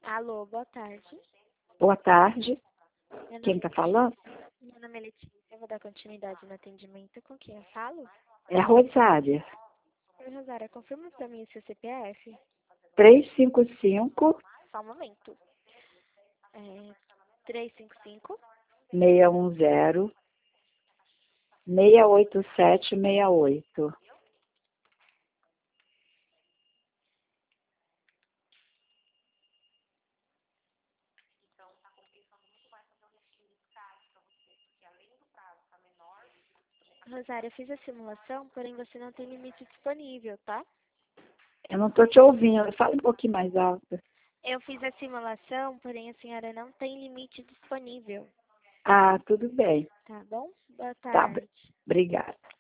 Alô, boa tarde. Boa tarde. Meu Quem nome, está falando? meu nome é Letícia. Eu vou dar continuidade no atendimento. Com quem eu falo? É a Rosária. Oi, Rosária, confirma pra mim o seu CPF? 355 Só um momento. 355. 610 68768. Rosária, eu fiz a simulação, porém você não tem limite disponível, tá? Eu não estou te ouvindo. Fala um pouquinho mais alto. Eu fiz a simulação, porém a senhora não tem limite disponível, Ah, tudo bem. tá bom? Boa Tá, tarde. obrigada.